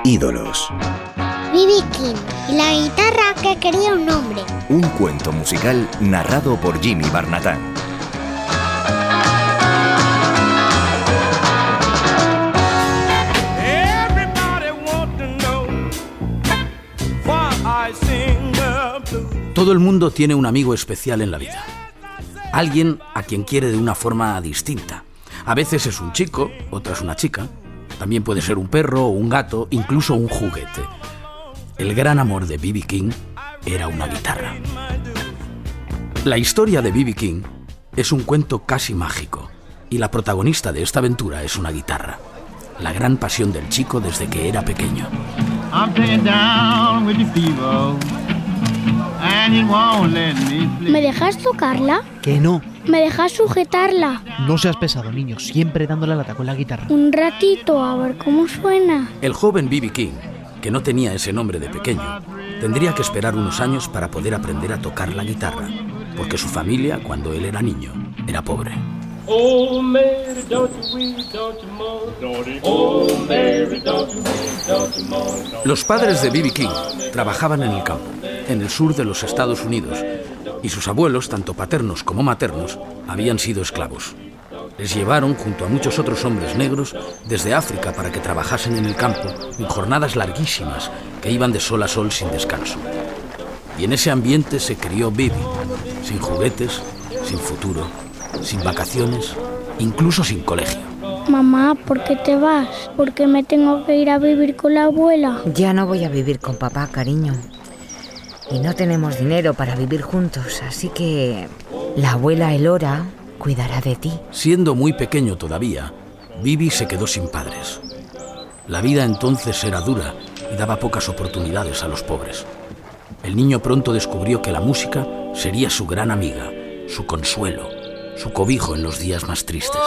ídolos. B.B. King y la guitarra que quería un nombre. Un cuento musical narrado por Jimmy Barnatán. Todo el mundo tiene un amigo especial en la vida. Alguien a quien quiere de una forma distinta. A veces es un chico, otras una chica. También puede ser un perro o un gato, incluso un juguete. El gran amor de B.B. King era una guitarra. La historia de B.B. King es un cuento casi mágico y la protagonista de esta aventura es una guitarra. La gran pasión del chico desde que era pequeño. ¿Me dejas tocarla? Que no. ¿Me dejas sujetarla? No seas pesado, niño, siempre dándole la con la guitarra. Un ratito, a ver cómo suena. El joven B.B. King, que no tenía ese nombre de pequeño, tendría que esperar unos años para poder aprender a tocar la guitarra, porque su familia, cuando él era niño, era pobre. Oh, Mary, don't you weep, don't you mourn. Oh, Mary, don't you weep, don't you mourn. Los padres de B.B. King trabajaban en el campo, en el sur de los Estados Unidos, y sus abuelos, tanto paternos como maternos, habían sido esclavos. Les llevaron, junto a muchos otros hombres negros, desde África para que trabajasen en el campo en jornadas larguísimas que iban de sol a sol sin descanso. Y en ese ambiente se crió B.B., sin juguetes, sin futuro, sin vacaciones, incluso sin colegio. Mamá, ¿por qué te vas? ¿Por qué me tengo que ir a vivir con la abuela? Ya no voy a vivir con papá, cariño. Y no tenemos dinero para vivir juntos, así que la abuela Elora cuidará de ti. Siendo muy pequeño todavía, B.B. se quedó sin padres. La vida entonces era dura y daba pocas oportunidades a los pobres. El niño pronto descubrió que la música sería su gran amiga, su consuelo, su cobijo en los días más tristes.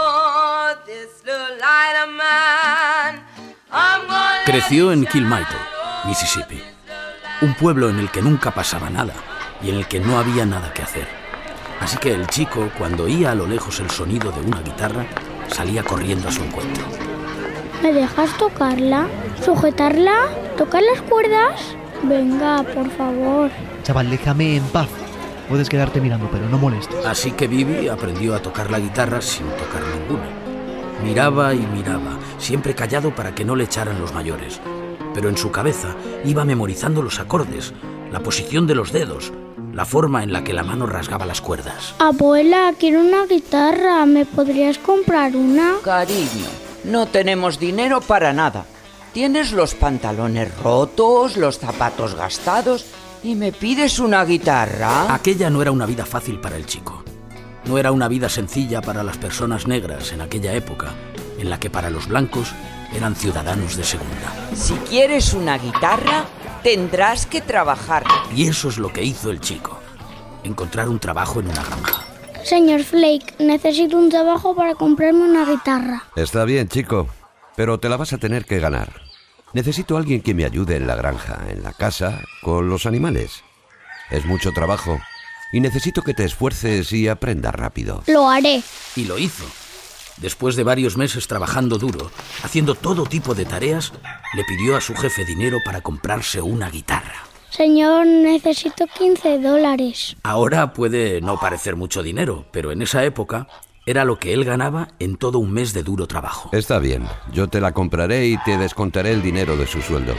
Creció en Kilmaitle, Mississippi, un pueblo en el que nunca pasaba nada y en el que no había nada que hacer. Así que el chico, cuando oía a lo lejos el sonido de una guitarra, salía corriendo a su encuentro. ¿Me dejas tocarla? ¿Sujetarla? ¿Tocar las cuerdas? Venga, por favor. Chaval, déjame en paz. Puedes quedarte mirando, pero no molestes. Así que B.B. aprendió a tocar la guitarra sin tocar ninguna. Miraba y miraba, siempre callado para que no le echaran los mayores. Pero en su cabeza iba memorizando los acordes, la posición de los dedos, la forma en la que la mano rasgaba las cuerdas. Abuela, quiero una guitarra. ¿Me podrías comprar una? Cariño, no tenemos dinero para nada. Tienes los pantalones rotos, los zapatos gastados y me pides una guitarra. Aquella no era una vida fácil para el chico. No era una vida sencilla para las personas negras en aquella época, en la que para los blancos eran ciudadanos de segunda. Si quieres una guitarra, tendrás que trabajar. Y eso es lo que hizo el chico, encontrar un trabajo en una granja. Señor Flake, necesito un trabajo para comprarme una guitarra. Está bien, chico, pero te la vas a tener que ganar. Necesito a alguien que me ayude en la granja, en la casa, con los animales. Es mucho trabajo y necesito que te esfuerces y aprendas rápido. Lo haré. Y lo hizo. Después de varios meses trabajando duro, haciendo todo tipo de tareas, le pidió a su jefe dinero para comprarse una guitarra. Señor, necesito $15. Ahora puede no parecer mucho dinero, pero en esa época era lo que él ganaba en todo un mes de duro trabajo. Está bien, yo te la compraré y te descontaré el dinero de su sueldo.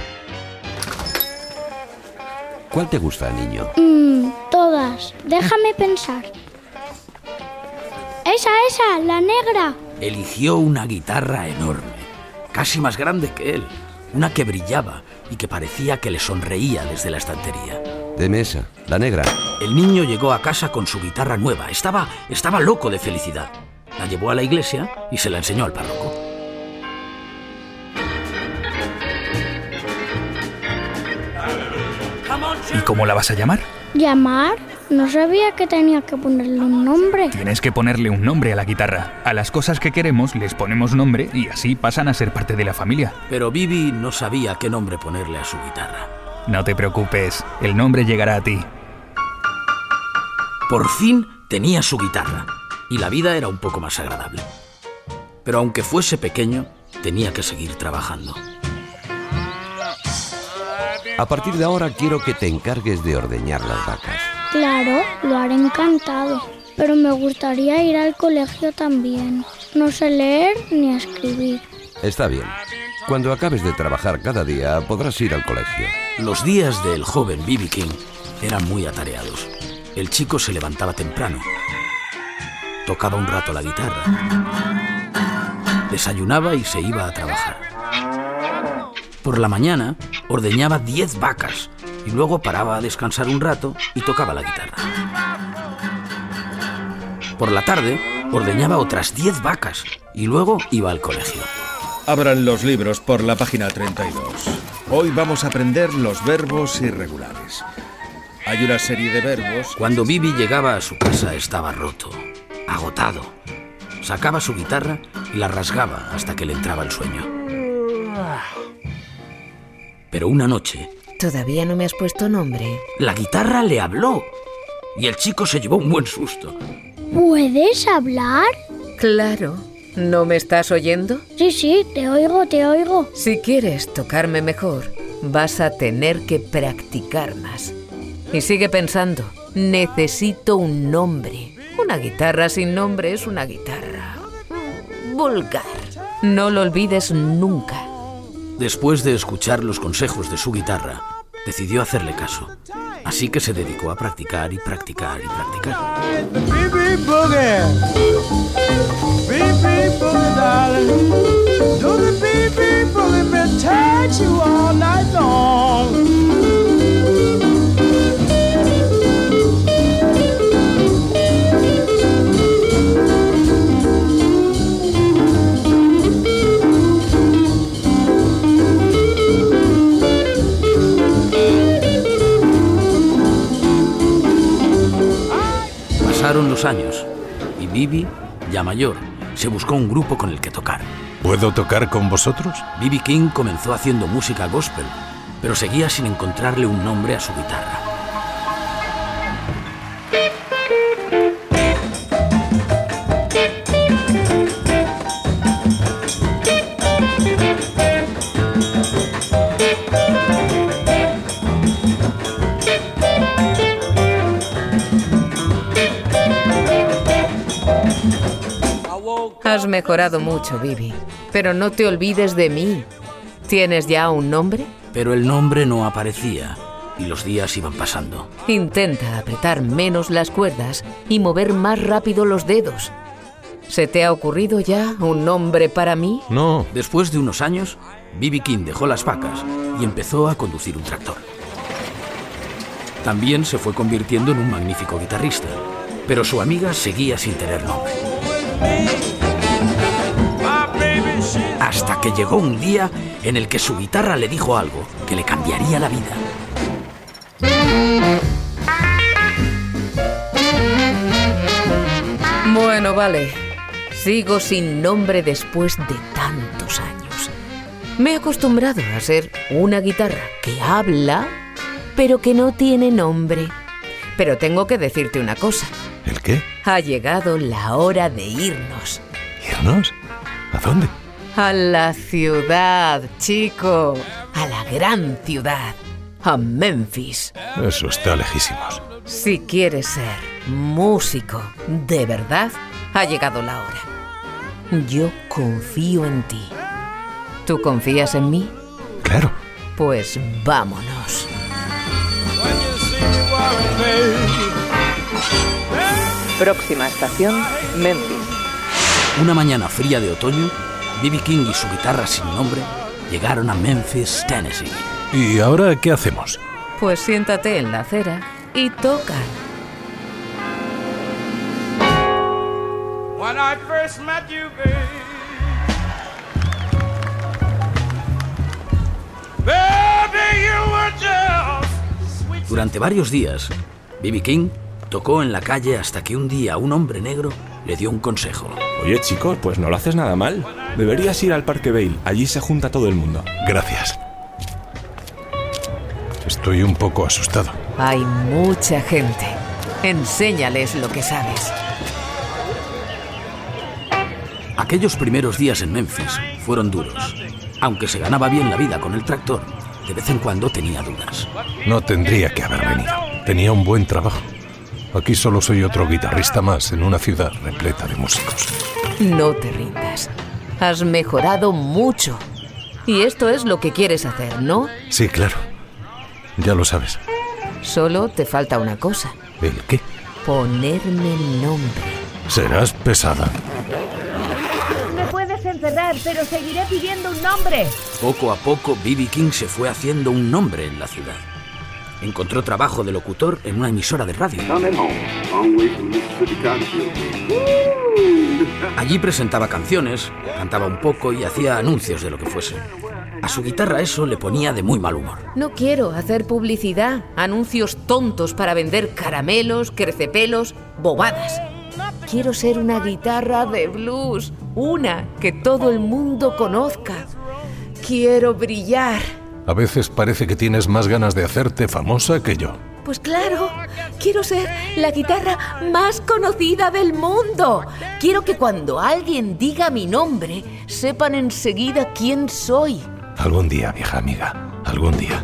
¿Cuál te gusta, niño? Todas. Déjame pensar. Esa, la negra. Eligió una guitarra enorme, casi más grande que él, una que brillaba y que parecía que le sonreía desde la estantería. Deme esa, la negra. El niño llegó a casa con su guitarra nueva. Estaba loco de felicidad. La llevó a la iglesia y se la enseñó al párroco. ¿Y cómo la vas a llamar? ¿Llamar? No sabía que tenía que ponerle un nombre. Tienes que ponerle un nombre a la guitarra. A las cosas que queremos les ponemos nombre y así pasan a ser parte de la familia. Pero B.B. no sabía qué nombre ponerle a su guitarra. No te preocupes, el nombre llegará a ti. Por fin tenía su guitarra y la vida era un poco más agradable. Pero aunque fuese pequeño, tenía que seguir trabajando. A partir de ahora quiero que te encargues de ordeñar las vacas. Claro, lo haré encantado. Pero me gustaría ir al colegio también. No sé leer ni escribir. Está bien. Cuando acabes de trabajar cada día, podrás ir al colegio. Los días del joven B.B. King eran muy atareados. El chico se levantaba temprano. Tocaba un rato la guitarra. Desayunaba y se iba a trabajar. Por la mañana ordeñaba 10 vacas y luego paraba a descansar un rato y tocaba la guitarra. Por la tarde ordeñaba otras 10 vacas y luego iba al colegio. Abran los libros por la página 32. Hoy vamos a aprender los verbos irregulares. Hay una serie de verbos... Cuando Bibi llegaba a su casa estaba roto, agotado. Sacaba su guitarra y la rasgaba hasta que le entraba el sueño. Pero una noche... Todavía no me has puesto nombre. La guitarra le habló y el chico se llevó un buen susto. ¿Puedes hablar? Claro. ¿No me estás oyendo? Sí, te oigo, te oigo. Si quieres tocarme mejor, vas a tener que practicar más. Y sigue pensando, necesito un nombre. Una guitarra sin nombre es una guitarra vulgar. No lo olvides nunca. Después de escuchar los consejos de su guitarra, decidió hacerle caso. Así que se dedicó a practicar y practicar y practicar. Pasaron los años y Bibi, ya mayor, se buscó un grupo con el que tocar. ¿Puedo tocar con vosotros? B.B. King comenzó haciendo música gospel, pero seguía sin encontrarle un nombre a su guitarra. Has mejorado mucho, Bibi, pero no te olvides de mí. ¿Tienes ya un nombre? Pero el nombre no aparecía y los días iban pasando. Intenta apretar menos las cuerdas y mover más rápido los dedos. ¿Se te ha ocurrido ya un nombre para mí? No. Después de unos años, B.B. King dejó las vacas y empezó a conducir un tractor. También se fue convirtiendo en un magnífico guitarrista, pero su amiga seguía sin tener nombre. Hasta que llegó un día en el que su guitarra le dijo algo que le cambiaría la vida. Bueno, vale. Sigo sin nombre después de tantos años. Me he acostumbrado a ser una guitarra que habla, pero que no tiene nombre. Pero tengo que decirte una cosa. ¿El qué? Ha llegado la hora de irnos. ¿Irnos? ¿A dónde? A la ciudad, chico. A la gran ciudad. A Memphis. Eso está lejísimos. Si quieres ser músico de verdad, ha llegado la hora. Yo confío en ti. ¿Tú confías en mí? Claro. Pues vámonos. Próxima estación, Memphis. Una mañana fría de otoño, B.B. King y su guitarra sin nombre llegaron a Memphis, Tennessee. ¿Y ahora qué hacemos? Pues siéntate en la acera y toca. When I first met you, baby. Baby, you were just sweet. Durante varios días, B.B. King tocó en la calle hasta que un día un hombre negro le dio un consejo. Oye, chicos, pues no lo haces nada mal. Deberías ir al Parque Vail. Allí se junta todo el mundo. Gracias. Estoy un poco asustado. Hay mucha gente. Enséñales lo que sabes. Aquellos primeros días en Memphis fueron duros. Aunque se ganaba bien la vida con el tractor, de vez en cuando tenía dudas. No tendría que haber venido. Tenía un buen trabajo. Aquí solo soy otro guitarrista más en una ciudad repleta de músicos. No te rindas. Has mejorado mucho. Y esto es lo que quieres hacer, ¿no? Sí, claro. Ya lo sabes. Solo te falta una cosa. ¿El qué? Ponerme nombre. Serás pesada. Me puedes encerrar, pero seguiré pidiendo un nombre. Poco a poco, B.B. King se fue haciendo un nombre en la ciudad. Encontró trabajo de locutor en una emisora de radio. Allí presentaba canciones, cantaba un poco y hacía anuncios de lo que fuese. A su guitarra eso le ponía de muy mal humor. No quiero hacer publicidad, anuncios tontos para vender caramelos, crecepelos, bobadas. Quiero ser una guitarra de blues, una que todo el mundo conozca. Quiero brillar. A veces parece que tienes más ganas de hacerte famosa que yo. Pues claro, quiero ser la guitarra más conocida del mundo. Quiero que cuando alguien diga mi nombre, sepan enseguida quién soy. Algún día, vieja amiga, algún día.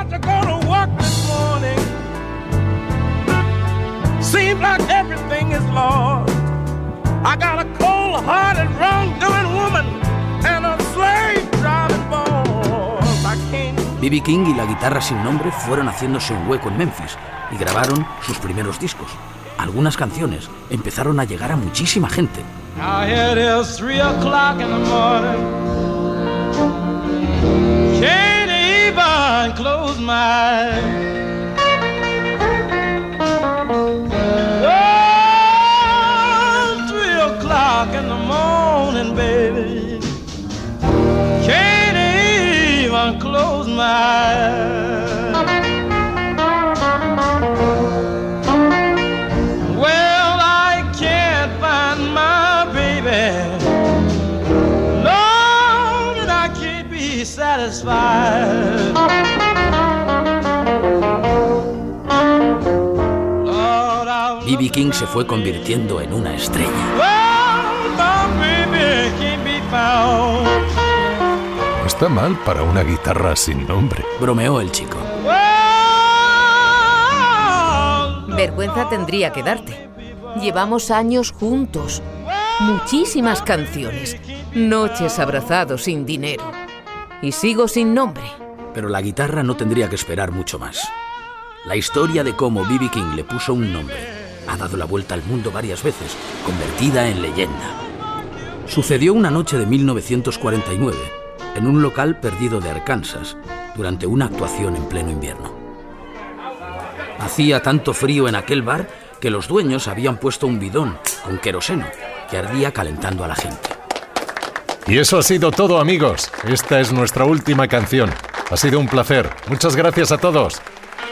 Seems like everything is lost. I got a cold-hearted, wrong-doing woman and a slave-driving boss. I can't. B.B. King y la guitarra sin nombre fueron haciéndose un hueco en Memphis y grabaron sus primeros discos. Algunas canciones empezaron a llegar a muchísima gente. Now it is 3 o'clock in the morning. Can't even close my eyes. 3 o'clock in the morning, baby. Can't even close my eyes. Well, I can't find my baby. Lord, and I can't be satisfied. B.B. King se fue convirtiendo en una estrella. Está mal para una guitarra sin nombre, bromeó el chico. Vergüenza tendría que darte. Llevamos años juntos, muchísimas canciones, noches abrazados sin dinero. Y sigo sin nombre. Pero la guitarra no tendría que esperar mucho más. La historia de cómo B.B. King le puso un nombre ha dado la vuelta al mundo varias veces, convertida en leyenda. Sucedió una noche de 1949, en un local perdido de Arkansas, durante una actuación en pleno invierno. Hacía tanto frío en aquel bar que los dueños habían puesto un bidón con queroseno que ardía calentando a la gente. Y eso ha sido todo, amigos. Esta es nuestra última canción. Ha sido un placer. Muchas gracias a todos.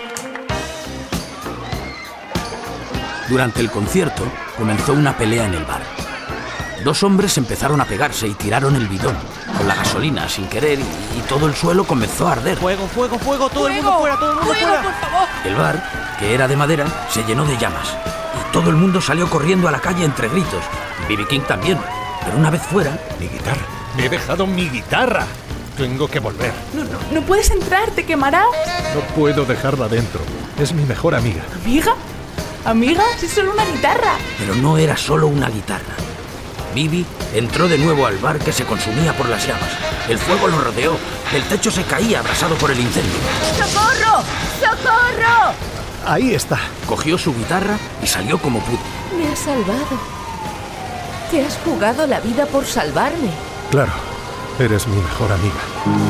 Durante el concierto comenzó una pelea en el bar. Dos hombres empezaron a pegarse y tiraron el bidón con la gasolina sin querer y todo el suelo comenzó a arder. ¡Fuego, fuego, fuego! ¡Todo el mundo fuera, todo el mundo fuera! ¡Por favor! El bar, que era de madera, se llenó de llamas y todo el mundo salió corriendo a la calle entre gritos. B.B. King también, pero una vez fuera... Mi guitarra. Me he dejado mi guitarra. Tengo que volver. No puedes entrar, te quemará. No puedo dejarla dentro. Es mi mejor amiga. ¿Amiga? ¿Amiga? Si es solo una guitarra. Pero no era solo una guitarra. B.B. entró de nuevo al bar que se consumía por las llamas. El fuego lo rodeó. El techo se caía abrasado por el incendio. ¡Socorro! ¡Socorro! Ahí está. Cogió su guitarra y salió como pudo. Me has salvado. Te has jugado la vida por salvarme. Claro, eres mi mejor amiga.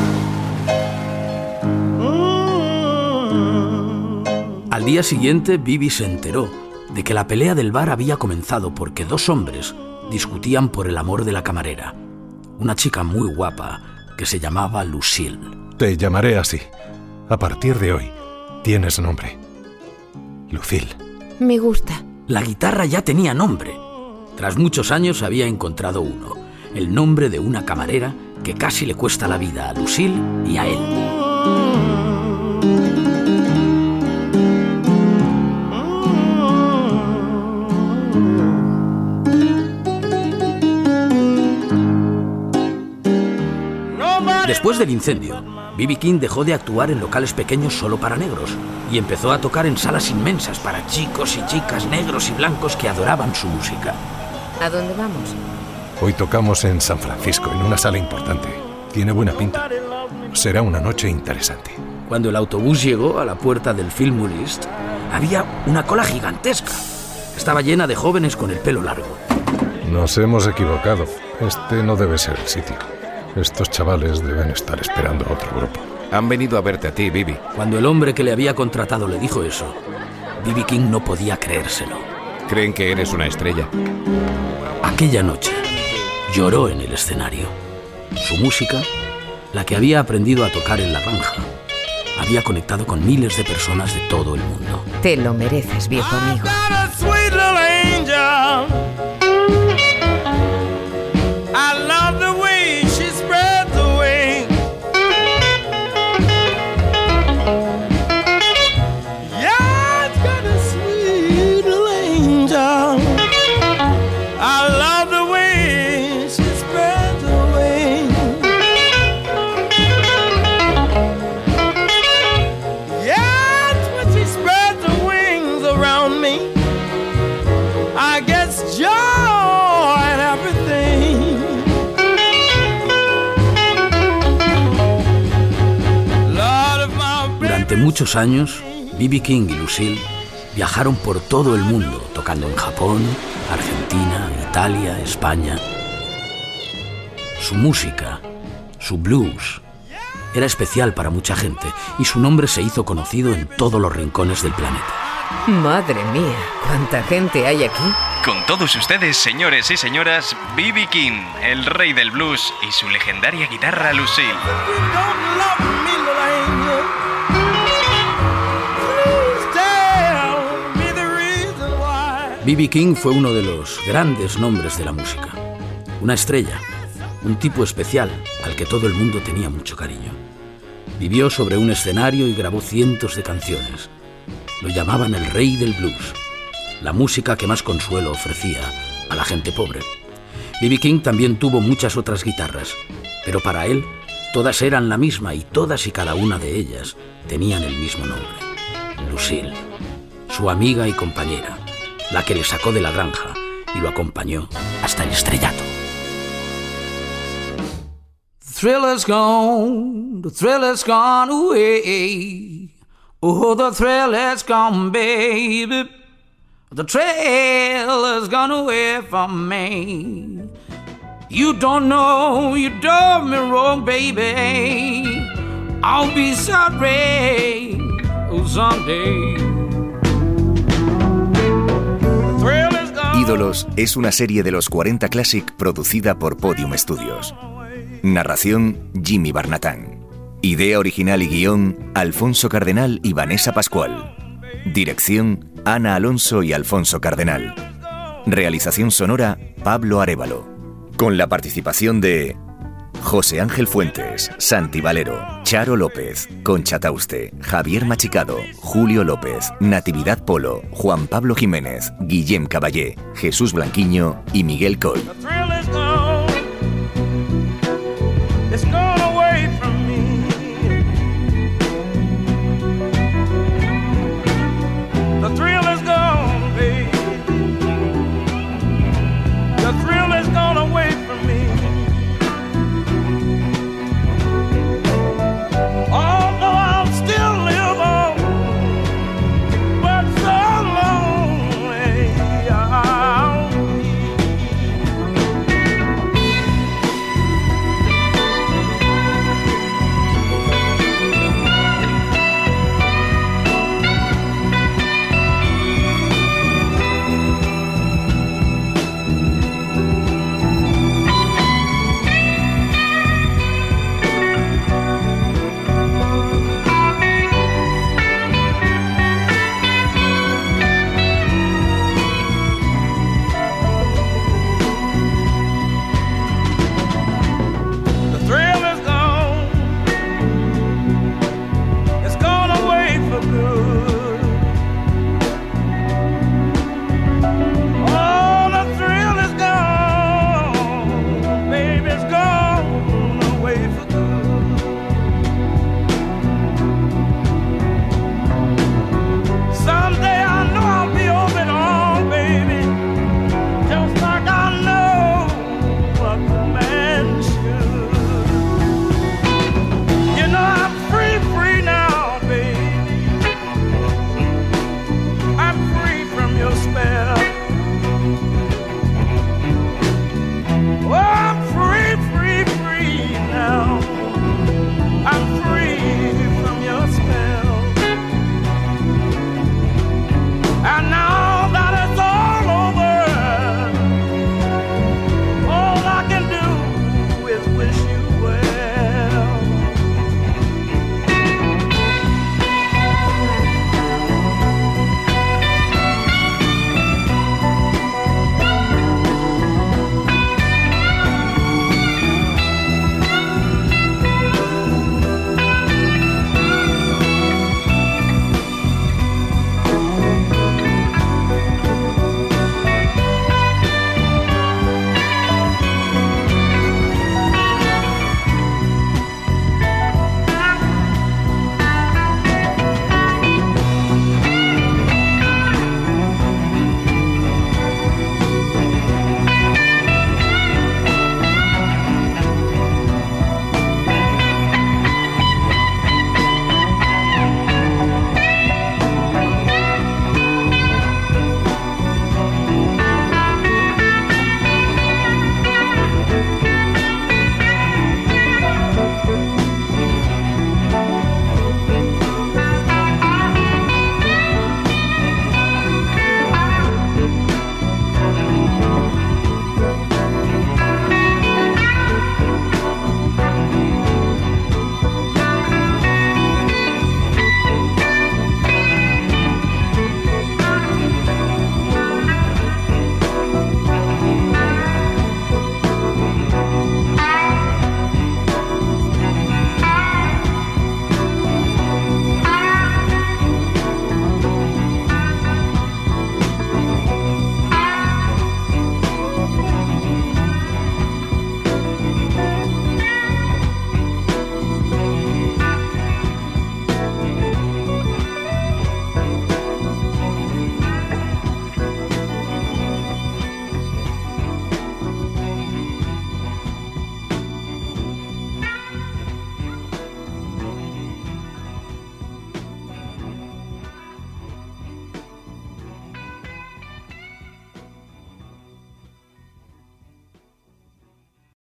Al día siguiente, B.B. se enteró de que la pelea del bar había comenzado porque dos hombres discutían por el amor de la camarera, una chica muy guapa que se llamaba Lucille. Te llamaré así. A partir de hoy, tienes nombre. Lucille. Me gusta. La guitarra ya tenía nombre. Tras muchos años había encontrado uno, el nombre de una camarera que casi le cuesta la vida a Lucille y a él. Después del incendio, B.B. King dejó de actuar en locales pequeños solo para negros y empezó a tocar en salas inmensas para chicos y chicas negros y blancos que adoraban su música. ¿A dónde vamos? Hoy tocamos en San Francisco, en una sala importante. Tiene buena pinta. Será una noche interesante. Cuando el autobús llegó a la puerta del Fillmore East, había una cola gigantesca. Estaba llena de jóvenes con el pelo largo. Nos hemos equivocado. Este no debe ser el sitio. Estos chavales deben estar esperando a otro grupo. Han venido a verte a ti, Bibi. Cuando el hombre que le había contratado le dijo eso, B.B. King no podía creérselo. Creen que eres una estrella. Aquella noche lloró en el escenario. Su música, la que había aprendido a tocar en la granja, había conectado con miles de personas de todo el mundo. Te lo mereces, viejo amigo. Durante muchos años, B.B. King y Lucille viajaron por todo el mundo, tocando en Japón, Argentina, Italia, España. Su música, su blues, era especial para mucha gente y su nombre se hizo conocido en todos los rincones del planeta. Madre mía, ¿cuánta gente hay aquí? Con todos ustedes, señores y señoras, B.B. King, el rey del blues, y su legendaria guitarra Lucille. B.B. King fue uno de los grandes nombres de la música. Una estrella, un tipo especial al que todo el mundo tenía mucho cariño. Vivió sobre un escenario y grabó cientos de canciones. Lo llamaban el rey del blues, la música que más consuelo ofrecía a la gente pobre. B.B. King también tuvo muchas otras guitarras, pero para él todas eran la misma y todas y cada una de ellas tenían el mismo nombre: Lucille, su amiga y compañera, la que le sacó de la granja y lo acompañó hasta el estrellato. The thrill has gone away. Oh, the thrill has gone, baby. The trail has gone away from me. You don't know, you done me wrong, baby. I'll be sorry, oh, someday. Ídolos es una serie de los 40 Classic producida por Podium Studios. Narración: Jimmy Barnatán. Idea original y guión: Alfonso Cardenal y Vanessa Pascual. Dirección: Ana Alonso y Alfonso Cardenal. Realización sonora: Pablo Arévalo. Con la participación de José Ángel Fuentes, Santi Valero, Charo López, Concha Tauste, Javier Machicado, Julio López, Natividad Polo, Juan Pablo Jiménez, Guillem Caballé, Jesús Blanquiño y Miguel Coll.